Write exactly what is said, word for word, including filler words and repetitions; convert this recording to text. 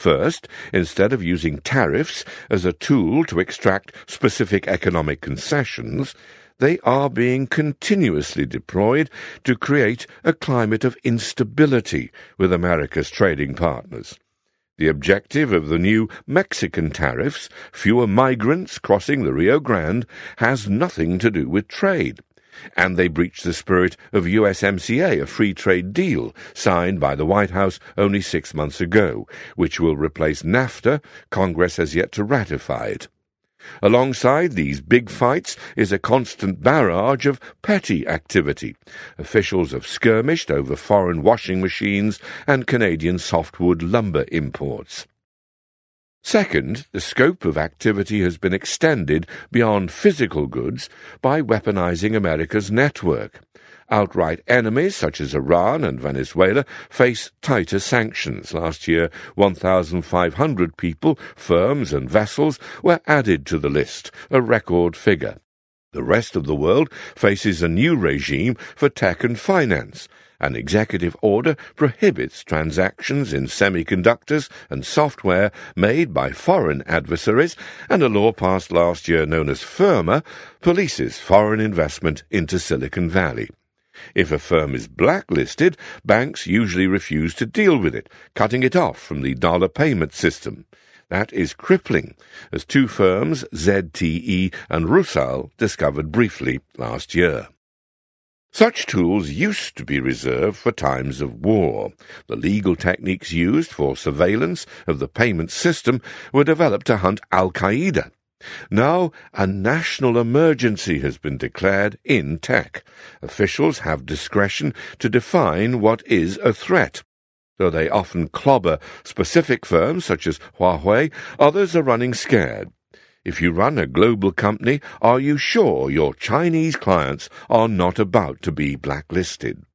First, instead of using tariffs as a tool to extract specific economic concessions, they are being continuously deployed to create a climate of instability with America's trading partners. The objective of the new Mexican tariffs, fewer migrants crossing the Rio Grande, has nothing to do with trade, and they breach the spirit of U S M C A, a free trade deal signed by the White House only six months ago, which will replace NAFTA. Congress has yet to ratify it. Alongside these big fights is a constant barrage of petty activity. Officials have skirmished over foreign washing machines and Canadian softwood lumber imports. Second, the scope of activity has been extended beyond physical goods by weaponizing America's network. Outright enemies such as Iran and Venezuela face tighter sanctions. Last year, one thousand five hundred people, firms and vessels were added to the list, a record figure. The rest of the world faces a new regime for tech and finance. An executive order prohibits transactions in semiconductors and software made by foreign adversaries, and a law passed last year known as FIRMA polices foreign investment into Silicon Valley. If a firm is blacklisted, banks usually refuse to deal with it, cutting it off from the dollar payment system. That is crippling, as two firms, Z T E and Rusal, discovered briefly last year. Such tools used to be reserved for times of war. The legal techniques used for surveillance of the payment system were developed to hunt Al-Qaeda. Now, a national emergency has been declared in tech. Officials have discretion to define what is a threat. Though they often clobber specific firms such as Huawei, others are running scared. If you run a global company, are you sure your Chinese clients are not about to be blacklisted?